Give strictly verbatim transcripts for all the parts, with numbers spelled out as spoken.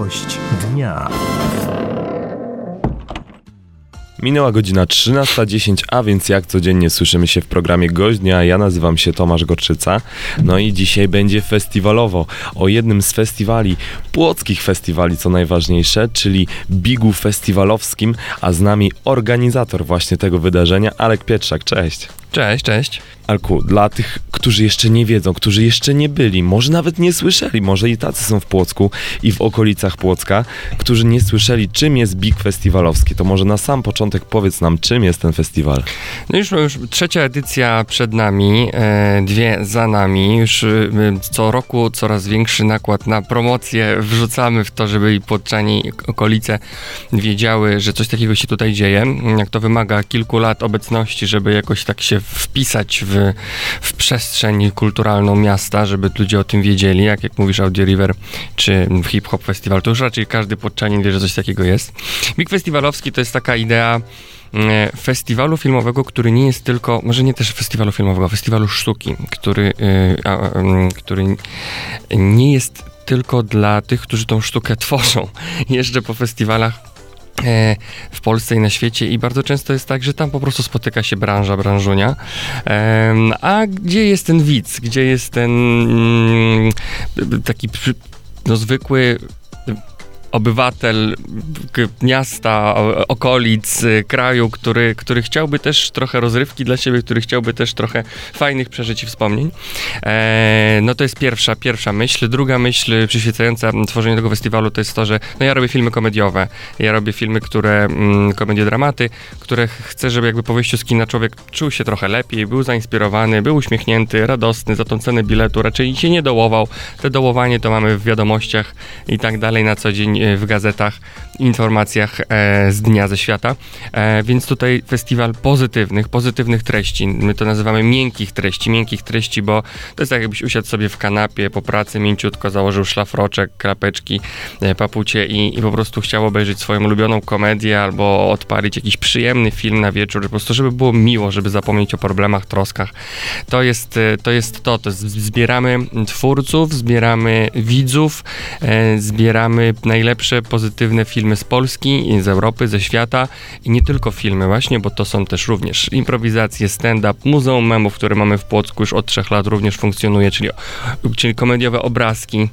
Gość dnia. Minęła godzina trzynasta dziesięć, a więc jak codziennie słyszymy się w programie Gość Dnia. Ja nazywam się Tomasz Gorczyca. No i dzisiaj będzie festiwalowo. O jednym z festiwali, płockich festiwali co najważniejsze, czyli Bigu Festiwalowskim, a z nami organizator właśnie tego wydarzenia, Alek Pietrzak. Cześć. Cześć, cześć. Alku, dla tych, którzy jeszcze nie wiedzą, którzy jeszcze nie byli, może nawet nie słyszeli, może i tacy są w Płocku i w okolicach Płocka, którzy nie słyszeli, czym jest Big Festiwalowski, to może na sam początek powiedz nam, czym jest ten festiwal. No już, już trzecia edycja przed nami, e, dwie za nami, już e, co roku coraz większy nakład na promocję wrzucamy w to, żeby i płotczanie i okolice wiedziały, że coś takiego się tutaj dzieje. Jak to wymaga kilku lat obecności, żeby jakoś tak się wpisać w, w przestrzeń kulturalną miasta, żeby ludzie o tym wiedzieli, jak, jak mówisz Audio River czy Hip Hop Festival, to już raczej każdy płotczanin wie, że coś takiego jest. Big Festiwalowski to jest taka idea e, festiwalu filmowego, który nie jest tylko, może nie też festiwalu filmowego, festiwalu sztuki, który, e, a, a, który nie jest tylko dla tych, którzy tą sztukę tworzą. Jeżdżę po festiwalach w Polsce i na świecie i bardzo często jest tak, że tam po prostu spotyka się branża, branżunia. A gdzie jest ten widz? Gdzie jest ten taki no, zwykły obywatel miasta, okolic, kraju, który, który chciałby też trochę rozrywki dla siebie, który chciałby też trochę fajnych przeżyć i wspomnień. E, no to jest pierwsza, pierwsza myśl. Druga myśl przyświecająca tworzeniu tego festiwalu to jest to, że no ja robię filmy komediowe. Ja robię filmy, które, mm, komediodramaty, które chcę, żeby jakby po wyjściu z kina człowiek czuł się trochę lepiej, był zainspirowany, był uśmiechnięty, radosny, za tą cenę biletu raczej się nie dołował. Te dołowanie to mamy w wiadomościach i tak dalej na co dzień w gazetach, informacjach e, z dnia, ze świata. E, więc tutaj festiwal pozytywnych, pozytywnych treści. My to nazywamy miękkich treści, miękkich treści, bo to jest tak, jakbyś usiadł sobie w kanapie po pracy, mięciutko założył szlafroczek, klapeczki, e, papucie i, i po prostu chciał obejrzeć swoją ulubioną komedię albo odpalić jakiś przyjemny film na wieczór, po prostu żeby było miło, żeby zapomnieć o problemach, troskach. To jest to, jest to, to zbieramy twórców, zbieramy widzów, e, zbieramy najlepsze pozytywne filmy z Polski i z Europy, ze świata i nie tylko filmy właśnie, bo to są też również improwizacje, stand-up, Muzeum Memów, które mamy w Płocku już od trzech lat również funkcjonuje, czyli, czyli komediowe obrazki.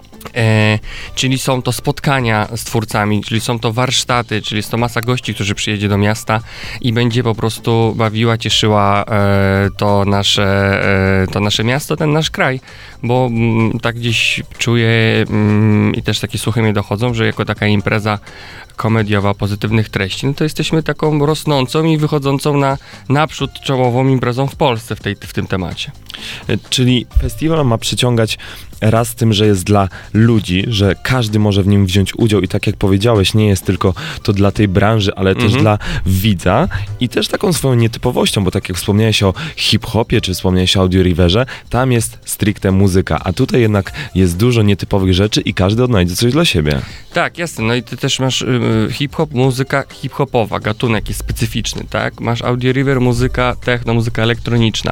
E, czyli są to spotkania z twórcami, czyli są to warsztaty, czyli jest to masa gości, którzy przyjedzie do miasta i będzie po prostu bawiła, cieszyła e, to, nasze, e, to nasze miasto, ten nasz kraj, bo m, tak gdzieś czuję m, i też takie słuchy mnie dochodzą, że jako taka impreza komediowa, pozytywnych treści, no to jesteśmy taką rosnącą i wychodzącą na naprzód czołową imprezą w Polsce w, tej, w tym temacie. Czyli festiwal ma przyciągać raz tym, że jest dla ludzi, że każdy może w nim wziąć udział i tak jak powiedziałeś, nie jest tylko to dla tej branży, ale mhm. też dla widza i też taką swoją nietypowością, bo tak jak wspomniałeś o hip-hopie, czy wspomniałeś o Audio Riverze, tam jest stricte muzyka, a tutaj jednak jest dużo nietypowych rzeczy i każdy odnajdzie coś dla siebie. Tak, jasne, no i ty też masz y, hip-hop, muzyka hip-hopowa, gatunek jest specyficzny, tak? Masz Audio River, muzyka techno, muzyka elektroniczna.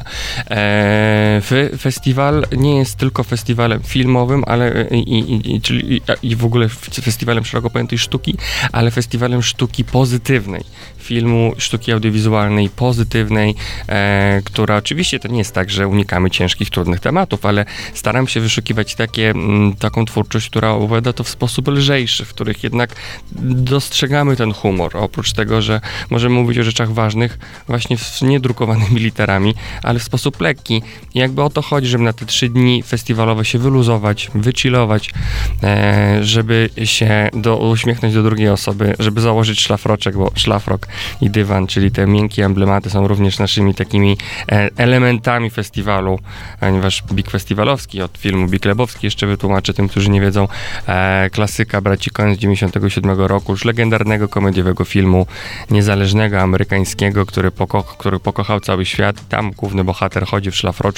E, f- festiwal nie jest tylko festiwalem filmowym, ale i, i, i, czyli, i, i w ogóle festiwalem szeroko pojętej sztuki, ale festiwalem sztuki pozytywnej. Filmu, sztuki audiowizualnej, pozytywnej, e, która oczywiście to nie jest tak, że unikamy ciężkich, trudnych tematów, ale staram się wyszukiwać takie, m, taką twórczość, która opowiada to w sposób lżejszy, w których jednak dostrzegamy ten humor. Oprócz tego, że możemy mówić o rzeczach ważnych właśnie w niedrukowanymi literami, ale w sposób lekki. I jakby o to chodzi, żeby na te trzy dni festiwalowe się wyluzować, wychillować, e, żeby się do, uśmiechnąć do drugiej osoby, żeby założyć szlafroczek, bo szlafrok i dywan, czyli te miękkie emblematy są również naszymi takimi e, elementami festiwalu, ponieważ Big Festiwalowski od filmu Big Lebowski, jeszcze wytłumaczę tym, którzy nie wiedzą, e, klasyka braci Coen z dziewięćdziesiątego siódmego roku, już legendarnego komediowego filmu niezależnego, amerykańskiego, który, poko- który pokochał cały świat. Tam główny bohater chodzi w szlafroczku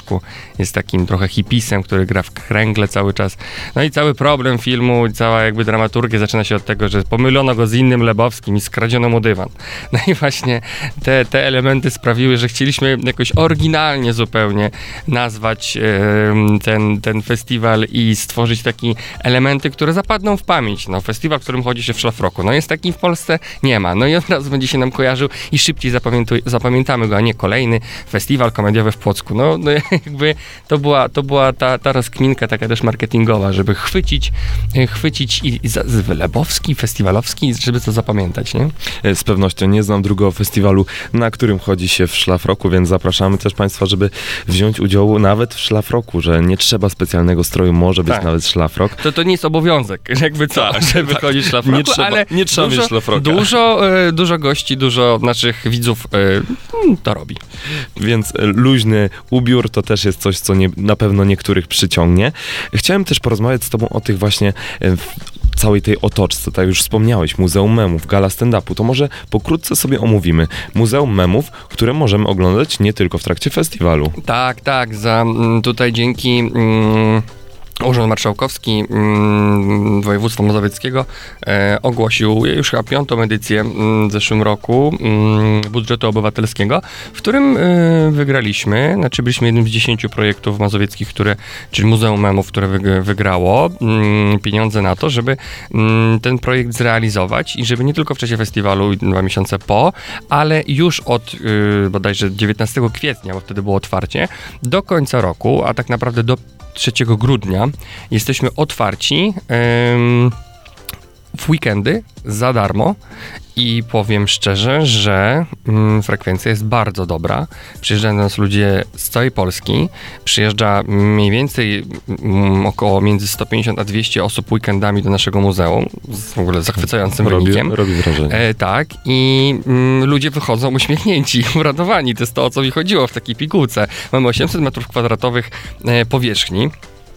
Płocku jest takim trochę hipisem, który gra w kręgle cały czas. No i cały problem filmu, cała jakby dramaturgia zaczyna się od tego, że pomylono go z innym Lebowskim i skradziono mu dywan. No i właśnie te, te elementy sprawiły, że chcieliśmy jakoś oryginalnie zupełnie nazwać e, ten, ten festiwal i stworzyć takie elementy, które zapadną w pamięć. No, festiwal, w którym chodzi się w szlafroku. No jest taki w Polsce? Nie ma. No i od razu będzie się nam kojarzył i szybciej zapamiętamy go, a nie kolejny festiwal komediowy w Płocku. No, no jakby to była, to była ta, ta rozkminka taka też marketingowa, żeby chwycić, chwycić i, i za, Lebowski, festiwalowski, żeby to zapamiętać, nie? Z pewnością nie znam drugiego festiwalu, na którym chodzi się w szlafroku, więc zapraszamy też Państwa, żeby wziąć udział nawet w szlafroku, że nie trzeba specjalnego stroju, może być tak. nawet szlafrok. To, to nie jest obowiązek, jakby co, tak, żeby tak. chodzić w szlafroku, nie trzeba, ale nie trzeba dużo, mieć szlafroka. Dużo, e, dużo gości, dużo naszych widzów e, to robi. Więc luźny ubiór to też jest coś, co nie, na pewno niektórych przyciągnie. Chciałem też porozmawiać z Tobą o tych właśnie e, całej tej otoczce, tak już wspomniałeś, Muzeum Memów, Gala Stand-Upu, to może pokrótce sobie omówimy. Muzeum Memów, które możemy oglądać nie tylko w trakcie festiwalu. Tak, tak, za tutaj dzięki mm, Urząd Marszałkowski mm, Województwa Mazowieckiego e, ogłosił już chyba piątą edycję mm, w zeszłym roku mm, budżetu obywatelskiego, w którym e, wygraliśmy, znaczy byliśmy jednym z dziesięciu projektów mazowieckich, które, czyli Muzeum Memów, które wyg- wygrało mm, pieniądze na to, żeby mm, ten projekt zrealizować i żeby nie tylko w czasie festiwalu i dwa miesiące po, ale już od y, bodajże dziewiętnastego kwietnia, bo wtedy było otwarcie, do końca roku, a tak naprawdę do trzeciego grudnia jesteśmy otwarci ym, w weekendy za darmo i powiem szczerze, że mm, frekwencja jest bardzo dobra. Przyjeżdżają do nas ludzie z całej Polski. Przyjeżdża mniej więcej mm, około między sto pięćdziesiąt a dwieście osób weekendami do naszego muzeum z w ogóle zachwycającym robi, wynikiem. Robi wrażenie. E, tak i mm, ludzie wychodzą uśmiechnięci, uradowani. To jest to, o co mi chodziło w takiej pigułce. Mamy osiemset metrów kwadratowych e, powierzchni.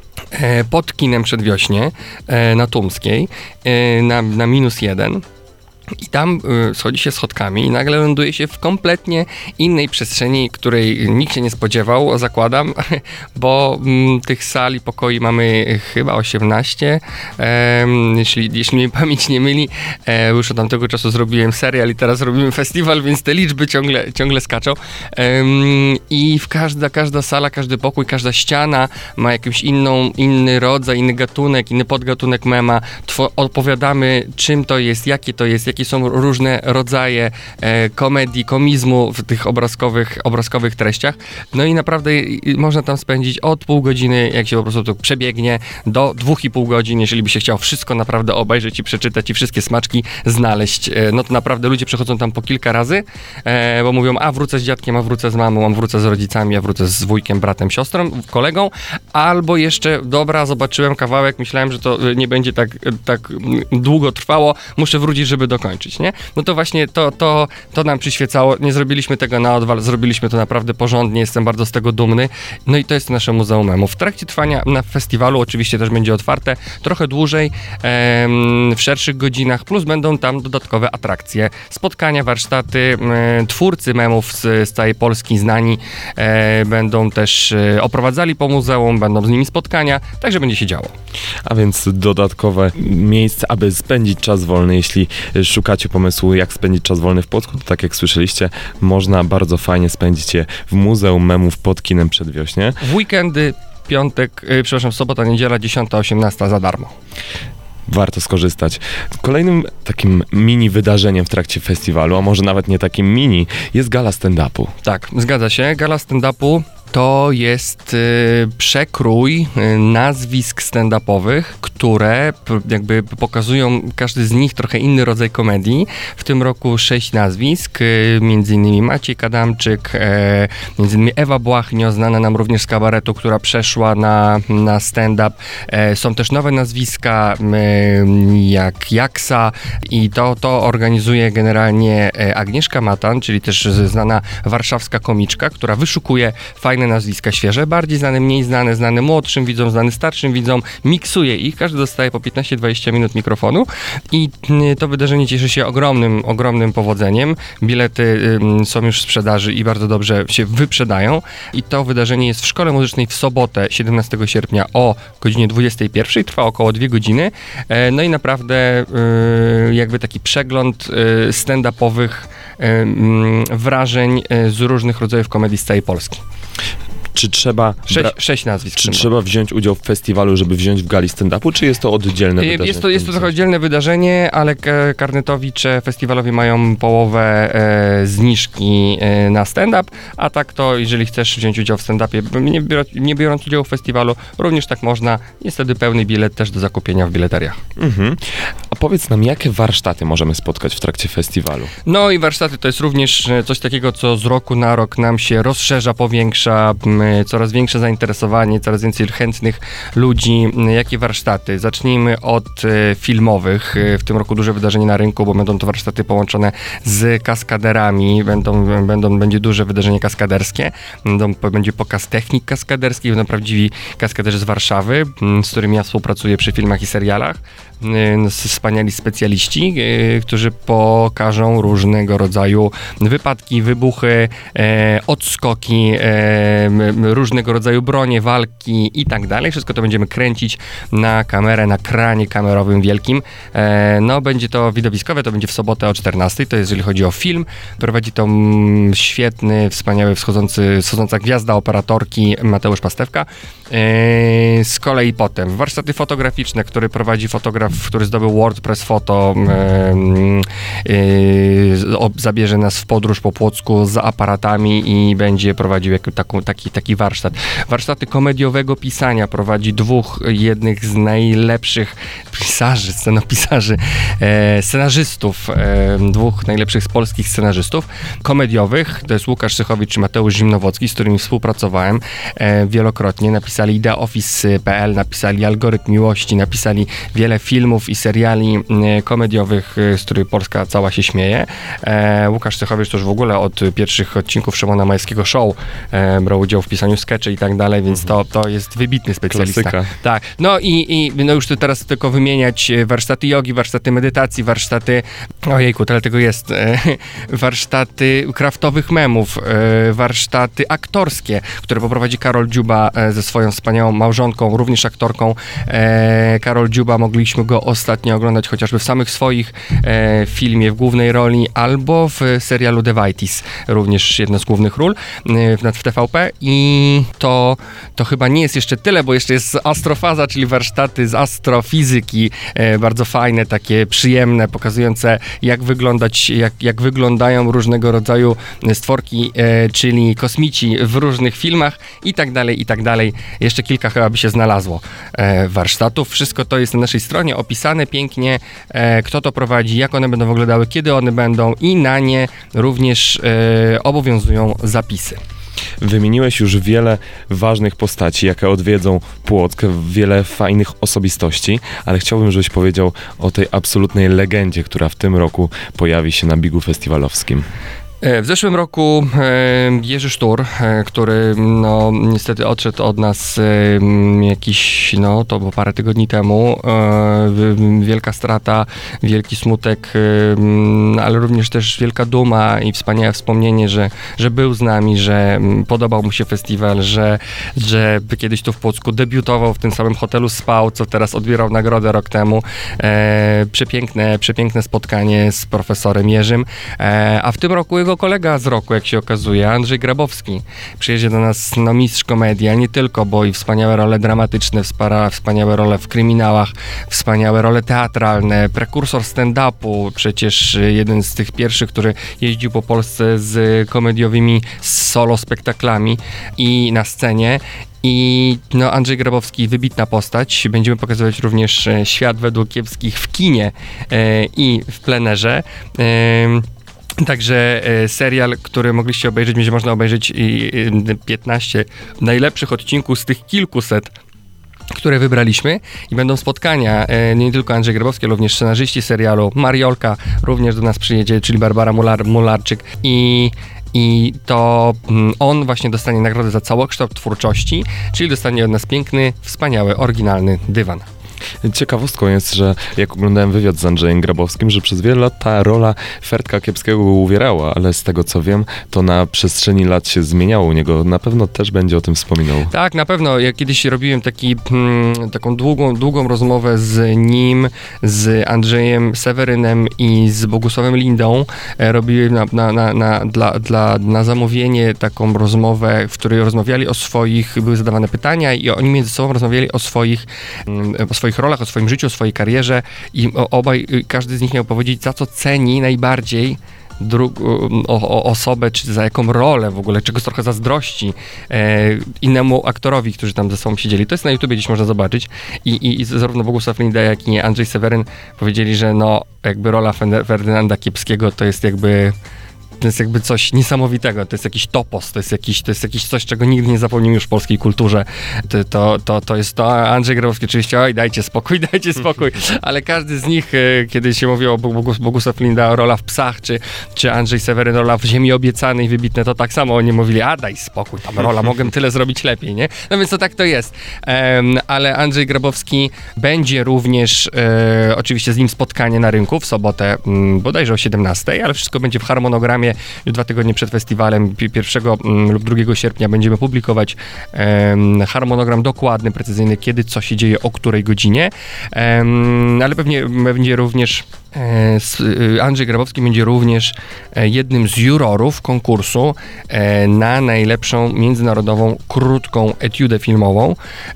Pod kinem Przedwiośnie na Tumskiej na, na minus jeden. I tam y, schodzi się schodkami i nagle ląduje się w kompletnie innej przestrzeni, której nikt się nie spodziewał, zakładam, bo mm, tych sal i pokoi mamy chyba osiemnaście. E, jeśli, jeśli mnie pamięć nie myli, e, już od tamtego czasu zrobiłem serial i teraz robimy festiwal, więc te liczby ciągle, ciągle skaczą. E, I w każda, każda sala, każdy pokój, każda ściana ma jakiś inną, inny rodzaj, inny gatunek, inny podgatunek mema. Two, opowiadamy, czym to jest, jakie to jest, jakie są różne rodzaje e, komedii, komizmu w tych obrazkowych, obrazkowych treściach. No i naprawdę i, można tam spędzić od pół godziny, jak się po prostu to przebiegnie, do dwóch i pół godzin, jeżeli by się chciał wszystko naprawdę obejrzeć i przeczytać i wszystkie smaczki znaleźć. E, no to naprawdę ludzie przychodzą tam po kilka razy, e, bo mówią, a wrócę z dziadkiem, a wrócę z mamą, a wrócę z rodzicami, a wrócę z wujkiem, bratem, siostrą, kolegą, albo jeszcze, dobra, zobaczyłem kawałek, myślałem, że to nie będzie tak, tak długo trwało, muszę wrócić, żeby dokończyć. Nie? No to właśnie to, to, to nam przyświecało. Nie zrobiliśmy tego na odwal, zrobiliśmy to naprawdę porządnie, jestem bardzo z tego dumny. No i to jest nasze Muzeum Memów. W trakcie trwania na festiwalu oczywiście też będzie otwarte trochę dłużej, em, w szerszych godzinach, plus będą tam dodatkowe atrakcje, spotkania, warsztaty, e, twórcy memów z, z całej Polski znani e, będą też e, oprowadzali po muzeum, będą z nimi spotkania, także będzie się działo. A więc dodatkowe miejsce, aby spędzić czas wolny, jeśli szukacie pomysłu, jak spędzić czas wolny w Płocku, to tak jak słyszeliście, można bardzo fajnie spędzić je w Muzeum Memów pod kinem Przedwiośnie. W weekendy, piątek, yy, przepraszam, sobota, niedziela, dziesiąta, osiemnasta za darmo. Warto skorzystać. Kolejnym takim mini wydarzeniem w trakcie festiwalu, a może nawet nie takim mini, jest Gala Stand-Upu. Tak, zgadza się. Gala Stand-Upu to jest y, przekrój y, nazwisk stand-upowych, które p- jakby pokazują każdy z nich trochę inny rodzaj komedii. W tym roku sześć nazwisk, y, między innymi Maciej Kadamczyk, y, między innymi Ewa Błachnio, znana nam również z kabaretu, która przeszła na, na stand-up. Y, są też nowe nazwiska, y, jak Jaksa i to, to organizuje generalnie Agnieszka Matan, czyli też znana warszawska komiczka, która wyszukuje fajne nazwiska świeże, bardziej znane, mniej znane, znane młodszym widzom, znane starszym widzom, miksuje ich, każdy dostaje po piętnaście dwadzieścia minut mikrofonu i to wydarzenie cieszy się ogromnym, ogromnym powodzeniem. Bilety są już w sprzedaży i bardzo dobrze się wyprzedają. I to wydarzenie jest w Szkole Muzycznej w sobotę, siedemnastego sierpnia o godzinie dwudziestej pierwszej. Trwa około dwie godziny. No i naprawdę jakby taki przegląd stand-upowych wrażeń z różnych rodzajów komedii z całej Polski. Czy trzeba, Sześć, bra- sześć nazwisk. czy trzeba wziąć udział w festiwalu, żeby wziąć w gali stand-upu, czy jest to oddzielne wydarzenie? Jest to, jest to trochę oddzielne wydarzenie, ale karnetowicze festiwalowi mają połowę e, zniżki e, na stand-up, a tak to, jeżeli chcesz wziąć udział w stand-upie, nie, bior- nie biorąc udziału w festiwalu, również tak można. Jest wtedy pełny bilet też do zakupienia w biletariach. Mhm. A powiedz nam, jakie warsztaty możemy spotkać w trakcie festiwalu? No i warsztaty to jest również coś takiego, co z roku na rok nam się rozszerza, powiększa, coraz większe zainteresowanie, coraz więcej chętnych ludzi. Jakie warsztaty? Zacznijmy od e, filmowych. W tym roku duże wydarzenie na rynku, bo będą to warsztaty połączone z kaskaderami. Będą, będą, będzie duże wydarzenie kaskaderskie. Będą, będzie pokaz technik kaskaderskich. Będą prawdziwi kaskaderzy z Warszawy, z którymi ja współpracuję przy filmach i serialach. Wspaniali specjaliści, którzy pokażą różnego rodzaju wypadki, wybuchy, e, odskoki, e, różnego rodzaju bronie, walki i tak dalej. Wszystko to będziemy kręcić na kamerę, na kranie kamerowym wielkim. E, no, będzie to widowiskowe, to będzie w sobotę o czternastej, to jest jeżeli chodzi o film. Prowadzi to mm, świetny, wspaniały, wschodzący, wschodząca gwiazda operatorki Mateusz Pastewka. E, z kolei potem warsztaty fotograficzne, które prowadzi fotograf, który zdobył WordPress Photo, e, e, zabierze nas w podróż po Płocku z aparatami i będzie prowadził jak, taką, taki, taki warsztat. Warsztaty komediowego pisania prowadzi dwóch, jednych z najlepszych pisarzy, scenopisarzy, e, scenarzystów, e, dwóch najlepszych z polskich scenarzystów komediowych. To jest Łukasz Sychowicz i Mateusz Zimnowocki, z którymi współpracowałem e, wielokrotnie. Napisali ideaoffice kropka p l, napisali Algorytm Miłości, napisali wiele filmów i seriali e, komediowych, e, z których Polska cała się śmieje. E, Łukasz Sychowicz to już w ogóle od pierwszych odcinków Szymona Majewskiego Show e, brał udział w pisaniu skeczy i tak dalej, więc to, to jest wybitny specjalista. Klasyka. Tak. No i, i no już tu teraz tylko wymieniać warsztaty jogi, warsztaty medytacji, warsztaty, ojejku, tyle tego jest, e, warsztaty kraftowych memów, e, warsztaty aktorskie, które poprowadzi Karol Dziuba e, ze swoją wspaniałą małżonką, również aktorką. E, Karol Dziuba, mogliśmy go ostatnio oglądać chociażby w samych swoich e, filmie w głównej roli, albo w serialu The Whiteys, również jedna z głównych ról e, w, w T V P i to, to chyba nie jest jeszcze tyle, bo jeszcze jest astrofaza, czyli warsztaty z astrofizyki, e, bardzo fajne, takie przyjemne, pokazujące jak wyglądać, jak, jak wyglądają różnego rodzaju stworki, e, czyli kosmici w różnych filmach i tak dalej, i tak dalej. Jeszcze kilka chyba by się znalazło e, warsztatów. Wszystko to jest na naszej stronie opisane pięknie, e, kto to prowadzi, jak one będą wyglądały, kiedy one będą i na nie również e, obowiązują zapisy. Wymieniłeś już wiele ważnych postaci, jakie odwiedzą Płock, wiele fajnych osobistości, ale chciałbym, żebyś powiedział o tej absolutnej legendzie, która w tym roku pojawi się na biegu festiwalowskim. W zeszłym roku e, Jerzy Sztur, e, który no niestety odszedł od nas e, jakiś, no to było parę tygodni temu, e, wielka strata, wielki smutek, e, ale również też wielka duma i wspaniałe wspomnienie, że, że był z nami, że podobał mu się festiwal, że, że kiedyś tu w Płocku debiutował, w tym samym hotelu spał, co teraz odbierał nagrodę rok temu. E, przepiękne, przepiękne spotkanie z profesorem Jerzym, e, a w tym roku jego kolega z roku, jak się okazuje, Andrzej Grabowski. Przyjedzie do nas no, mistrz komedii, a nie tylko, bo i wspaniałe role dramatyczne, wspara, wspaniałe role w kryminałach, wspaniałe role teatralne, prekursor stand-upu, przecież jeden z tych pierwszych, który jeździł po Polsce z komediowymi solo spektaklami i na scenie. I no, Andrzej Grabowski, wybitna postać. Będziemy pokazywać również e, Świat według kiepskich w kinie e, i w plenerze. E, Także e, serial, który mogliście obejrzeć, będzie można obejrzeć i, i piętnaście najlepszych odcinków z tych kilkuset, które wybraliśmy i będą spotkania, e, nie tylko Andrzej Grabowski, ale również scenarzyści serialu, Mariolka również do nas przyjedzie, czyli Barbara Mular- Mularczyk i I to on właśnie dostanie nagrodę za całokształt twórczości, czyli dostanie od nas piękny, wspaniały, oryginalny dywan. Ciekawostką jest, że jak oglądałem wywiad z Andrzejem Grabowskim, że przez wiele lat ta rola Fertka Kiepskiego go uwierała, ale z tego co wiem, to na przestrzeni lat się zmieniało u niego. Na pewno też będzie o tym wspominał. Tak, na pewno. Ja kiedyś robiłem taki, hmm, taką długą, długą rozmowę z nim, z Andrzejem Sewerynem i z Bogusławem Lindą. E, robiłem na, na, na, na, dla, dla, na zamówienie taką rozmowę, w której rozmawiali o swoich, były zadawane pytania i oni między sobą rozmawiali o swoich, o swoich rolach, o swoim życiu, o swojej karierze i obaj, każdy z nich miał powiedzieć, za co ceni najbardziej Dru- o, o osobę, czy za jaką rolę w ogóle, czego trochę zazdrości e, innemu aktorowi, którzy tam ze sobą siedzieli. To jest na YouTubie, gdzieś można zobaczyć. I, i, i zarówno Bogusław Linda, jak i Andrzej Seweryn powiedzieli, że no, jakby rola Ferdynanda Kiepskiego to jest jakby to jest jakby coś niesamowitego, to jest jakiś topos, to jest jakiś, to jest jakiś coś, czego nigdy nie zapomnimy już w polskiej kulturze. To, to, to, to jest to, Andrzej Grabowski oczywiście, oj, dajcie spokój, dajcie spokój, ale każdy z nich, kiedy się mówiło o Bogusław Linda, rola w Psach, czy, czy Andrzej Seweryn, rola w Ziemi Obiecanej, wybitne, to tak samo oni mówili, a daj spokój, tam rola, mogę tyle zrobić lepiej, nie? No więc to tak to jest. Um, ale Andrzej Grabowski będzie również, e, oczywiście z nim spotkanie na rynku w sobotę, m, bodajże o siedemnastej, ale wszystko będzie w harmonogramie. Dwa tygodnie przed festiwalem, pierwszego lub drugiego sierpnia będziemy publikować um, harmonogram dokładny, precyzyjny, kiedy, co się dzieje, o której godzinie, um, ale pewnie będzie również e, Andrzej Grabowski będzie również e, jednym z jurorów konkursu e, na najlepszą międzynarodową krótką etiudę filmową.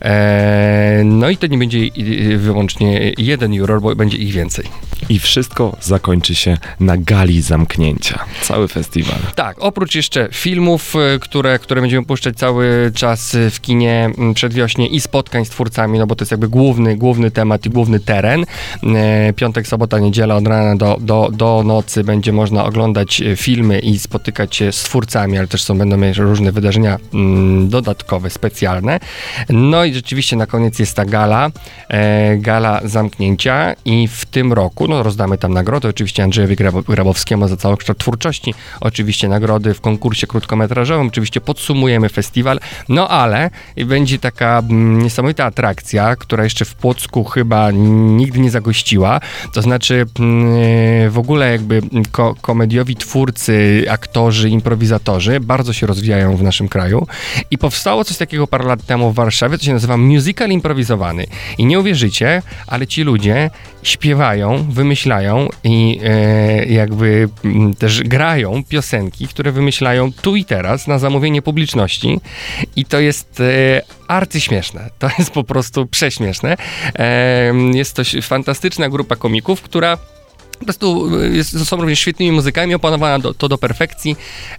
E, no i to nie będzie wyłącznie jeden juror, bo będzie ich więcej. I wszystko zakończy się na gali zamknięcia. Cały festiwal. Tak, oprócz jeszcze filmów, które, które będziemy puszczać cały czas w kinie przedwiośnie i spotkań z twórcami, no bo to jest jakby główny, główny temat i główny teren. Piątek, sobota, niedziela od rana do, do, do nocy będzie można oglądać filmy i spotykać się z twórcami, ale też są, będą mieć różne wydarzenia mm, dodatkowe, specjalne. No i rzeczywiście na koniec jest ta gala, e, gala zamknięcia i w tym roku, no rozdamy tam nagrody, oczywiście Andrzejowi Grabowskiemu za całokształt twórczości, oczywiście nagrody w konkursie krótkometrażowym, oczywiście podsumujemy festiwal, no ale będzie taka mm, niesamowita atrakcja, która jeszcze w Płocku chyba nigdy nie zagościła, to znaczy mm, w ogóle jakby ko- komediowi twórcy, aktorzy, improwizatorzy bardzo się rozwijają w naszym kraju i powstało coś takiego parę lat temu w Warszawie, to się nazywa musical improwizowany i nie uwierzycie, ale ci ludzie śpiewają, wymyślają i e, jakby m, też grają piosenki, które wymyślają tu i teraz na zamówienie publiczności i to jest e, arcyśmieszne. To jest po prostu prześmieszne. E, jest to fantastyczna grupa komików, która po prostu jest, są również świetnymi muzykami, opanowana do, to do perfekcji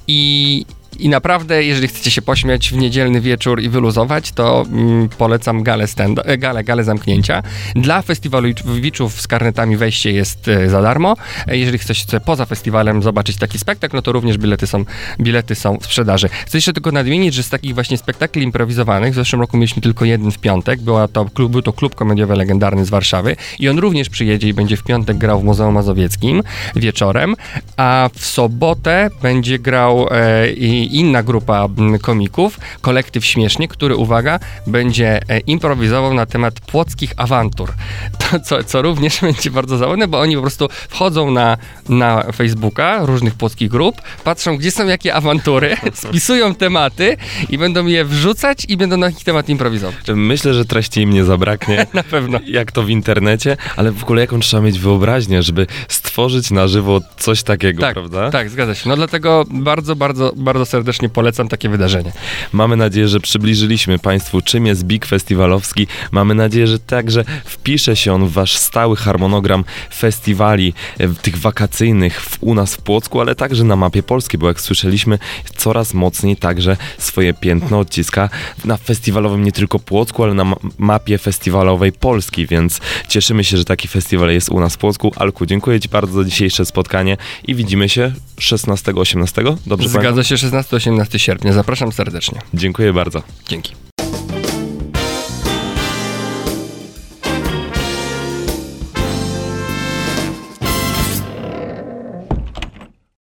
i I naprawdę, jeżeli chcecie się pośmiać w niedzielny wieczór i wyluzować, to mm, polecam galę, stand- galę, galę zamknięcia. Dla festiwalowiczów z karnetami wejście jest e, za darmo. E, jeżeli chcecie poza festiwalem zobaczyć taki spektakl, no to również bilety są, bilety są w sprzedaży. Chcę jeszcze tylko nadmienić, że z takich właśnie spektakli improwizowanych w zeszłym roku mieliśmy tylko jeden w piątek. Była to klub, był to klub komediowy legendarny z Warszawy i on również przyjedzie i będzie w piątek grał w Muzeum Mazowieckim wieczorem, a w sobotę będzie grał e, i inna grupa komików, kolektyw Śmiesznie, który, uwaga, będzie improwizował na temat płockich awantur. To, co, co również będzie bardzo zabawne, bo oni po prostu wchodzą na, na Facebooka różnych płockich grup, patrzą, gdzie są jakie awantury, spisują tematy i będą je wrzucać i będą na ich temat improwizować. Myślę, że treści im nie zabraknie. Na pewno. Jak to w internecie, ale w ogóle jaką trzeba mieć wyobraźnię, żeby stworzyć na żywo coś takiego, tak, prawda? Tak, zgadza się. No dlatego bardzo, bardzo, bardzo serdecznie polecam takie wydarzenie. Mamy nadzieję, że przybliżyliśmy Państwu, czym jest Big Festiwalowski. Mamy nadzieję, że także wpisze się on w Wasz stały harmonogram festiwali, tych wakacyjnych w, u nas w Płocku, ale także na mapie Polski, bo jak słyszeliśmy, coraz mocniej także swoje piętno odciska na festiwalowym nie tylko Płocku, ale na ma- mapie festiwalowej Polski, więc cieszymy się, że taki festiwal jest u nas w Płocku. Alku, dziękuję Ci bardzo za dzisiejsze spotkanie i widzimy się szesnastego osiemnastego. Dobrze Zgadza się, szesnastego osiemnastego sierpnia. Zapraszam serdecznie. Dziękuję bardzo. Dzięki.